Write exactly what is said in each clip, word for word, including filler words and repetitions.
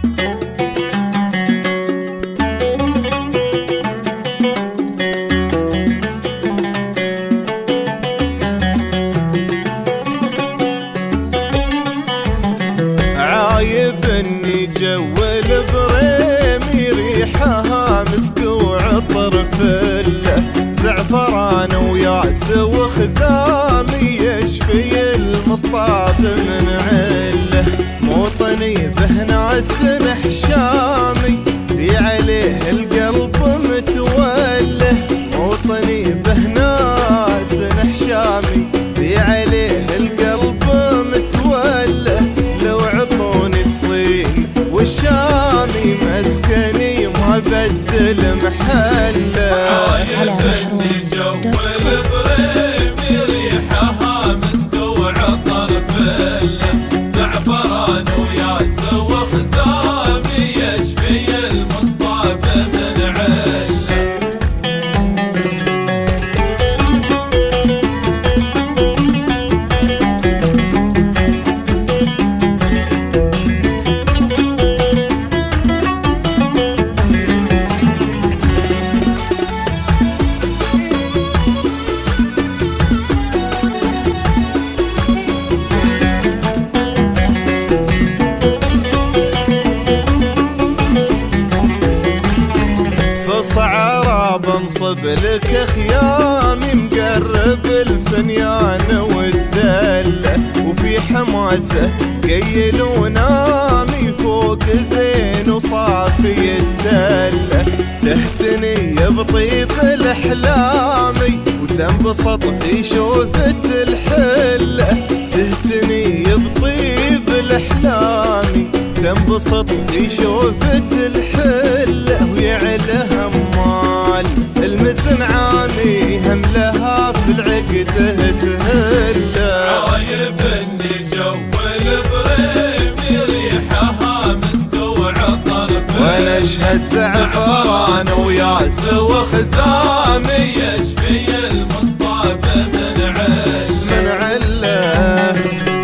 عايبني جو البريمي ريحها مسك وعطر فله، زعفران وياس وخزامي يشفي المصطاب من عله. موطني به ناس نحشامي لي عليه القلب متوله، موطني به ناس نحشامي لي عليه القلب متوله. لو عطوني الصين والشامي مسكني ما بدل محله. عايبني جو البريمي ريحها مسك وعطر فله، زعفران وياس وخزامي يشفي المصطاب من عله. صعرة بنصب لك خيامي مقرب الفنيان والدلة، وفي حماسة قيل ونامي فوق زين وصافي الدلة. تهتني بطيب الأحلامي وتنبسط في شوفة الحلة، تهتني بطيب الأحلامي تنبسط في شوفة الحلة. ويعلى همال المزن عامي هم لها في العقد تهله. عايبني جو البريمي ريحها مسك وعطر فله، وانا اشهد زعفران وياس وخزامي يشفي المصطاب من عله. من عله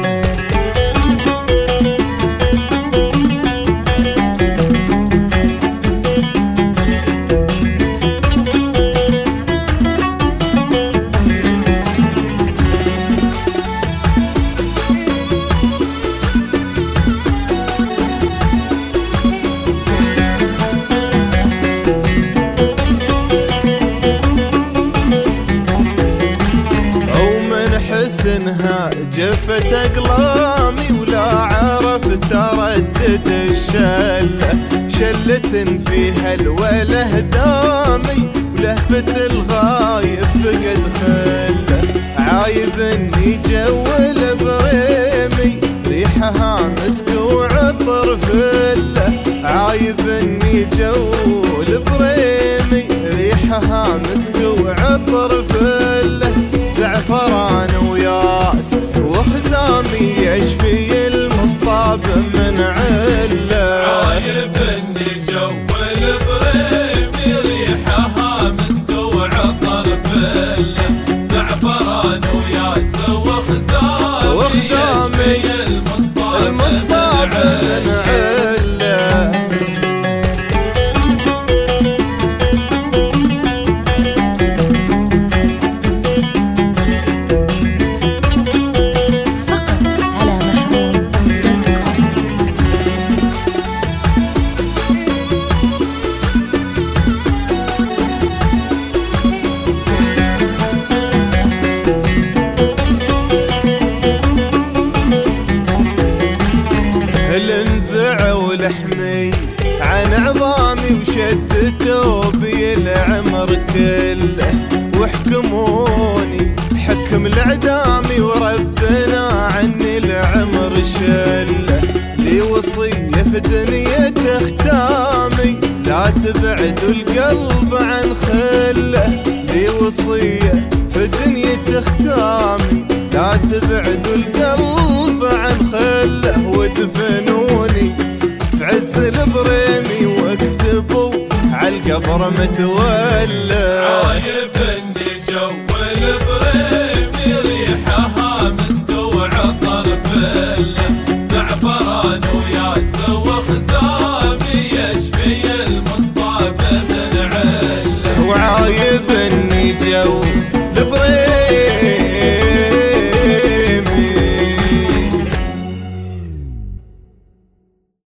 حسنها جفت أقلامي ولا عرفت أردد الشلة. شلة فيها الوله دامي ولهفة الغايب فقد خله. عايبني جو البريمي ريحها مسك وعطر فله، عايبني جو البريمي ريحها مسك وعطر فله. زعفران وياس وخزامي يشفي المصطاب من عله. عايبني جو البريمي ريحها مسك وعطر فله، زعفران وياس وخزامي, وخزامي يشفي المصطاب, المصطاب من عله. الانزع ولحمي عن عظامي وشد توبي العمر كله. واحكموني حكم العدامي وربنا عني العمر شله. لي وصية في دنيا ختامي لا تبعدوا القلب عن خله. لي وصية في دنيا ختامي لا تبعدوا القلب عن خله. ودفنوني في عز البريمي واكتبوا عالقبر متولى. عايبني جو البريمي ريحها مسك وعطر فله، زعفران وياس وخزامي جو البريد